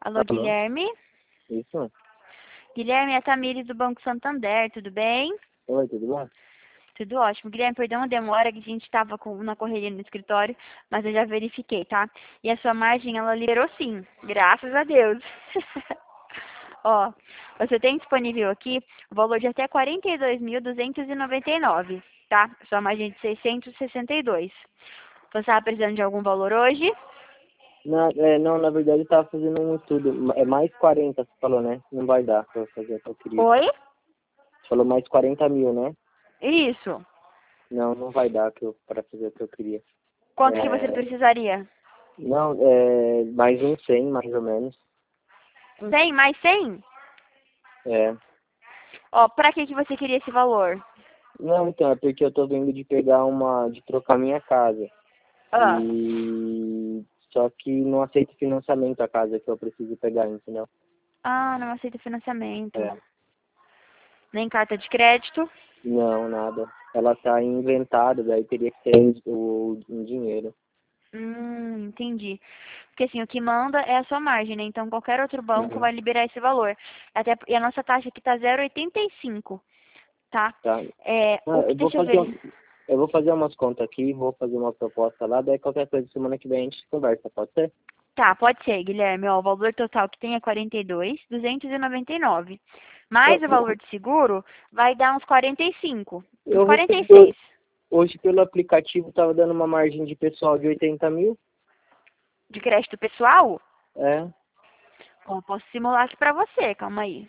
Alô, Alô? Guilherme? Isso? Guilherme, é a Tamires do Banco Santander, tudo bem? Oi, tudo bom? Tudo ótimo. Guilherme, perdão a demora, que a gente estava na correria no escritório, mas eu já verifiquei, tá? E a sua margem, ela liberou sim, graças a Deus. Ó, você tem disponível aqui o valor de até 42.299, tá? Sua margem de 662. Você estava precisando de algum valor hoje? Não, na verdade eu tava fazendo um estudo. É mais 40, você falou, né? Não vai dar pra eu fazer o que eu queria. Oi? Você falou mais 40 mil, né? Isso. Não vai dar pra fazer o que eu queria. Quanto que você É, precisaria? não, mais um 100, mais ou menos. 100? Mais 100? É. Ó, pra que você queria esse valor? Não, então, é porque eu tô vindo de trocar minha casa. Ah, E só que não aceito financiamento a casa que eu preciso pegar, entendeu? não aceita financiamento. É. Nem carta de crédito? Não, nada. Ela tá inventada, daí teria que ter em dinheiro. Entendi. Porque assim, o que manda é a sua margem, né? Então qualquer outro banco Uhum. vai liberar esse valor. E a nossa taxa aqui tá 0,85, tá? Tá. Deixa eu ver. Eu vou fazer umas contas aqui, vou fazer uma proposta lá, daí qualquer coisa semana que vem a gente conversa, pode ser? Tá, pode ser, Guilherme. Ó, o valor total que tem é 42.299. Mais o Eu, valor de seguro vai dar uns 45. Uns eu recebi 46. hoje pelo aplicativo, tava dando uma margem de pessoal de 80 mil. De crédito pessoal? É, Ó, posso simular aqui pra você, calma aí.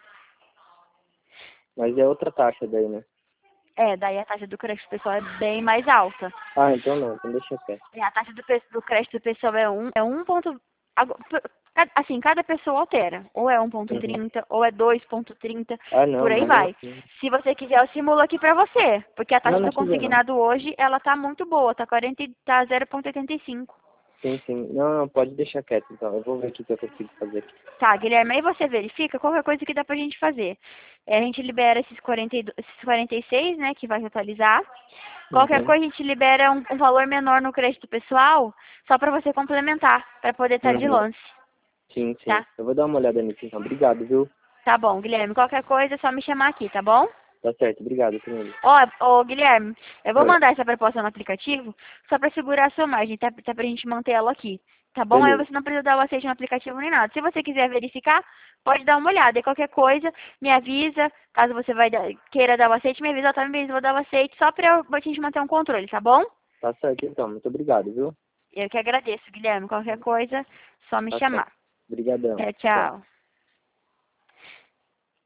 mas é outra taxa daí, né? Daí a taxa do crédito pessoal é bem mais alta. Ah, então não, então deixa quieto. A taxa do crédito pessoal é um ponto. Assim, cada pessoa altera. Ou é Uhum. 1,30, ou é 2,30, Ah, não, por aí mas não vai. assim. Se você quiser, eu simulo aqui pra você. Porque a Não, taxa não do precisa não. consignado hoje, ela tá muito boa. Tá 0,85. Sim, sim. Não, pode deixar quieto, então. Eu vou ver o que eu consigo fazer aqui. Tá, Guilherme, aí você verifica qualquer coisa que dá pra gente fazer. A gente libera esses 46, né, que vai totalizar. Qualquer Uhum. coisa a gente libera um valor menor no crédito pessoal, só pra você complementar, pra poder estar de Uhum. lance, Sim, sim. tá? Eu vou dar uma olhada nisso, então. Obrigado, viu? Tá bom, Guilherme, qualquer coisa é só me chamar aqui, tá bom? Tá certo, obrigado, Camilo. Ó, Guilherme, eu vou Oi. mandar essa proposta no aplicativo só pra segurar a sua margem, tá pra gente manter ela aqui. Tá bom? Aí Beleza. você não precisa dar o aceite no aplicativo nem nada. Se você quiser verificar, pode dar uma olhada. E qualquer coisa, me avisa. Caso você queira dar o aceite, me avisa, eu também vou dar o aceite, só pra gente manter um controle, tá bom? Tá certo, então. Muito obrigado, viu? Eu que agradeço, Guilherme. Qualquer coisa, só me Tá certo. chamar. Obrigadão. Tchau, Tchau. tchau.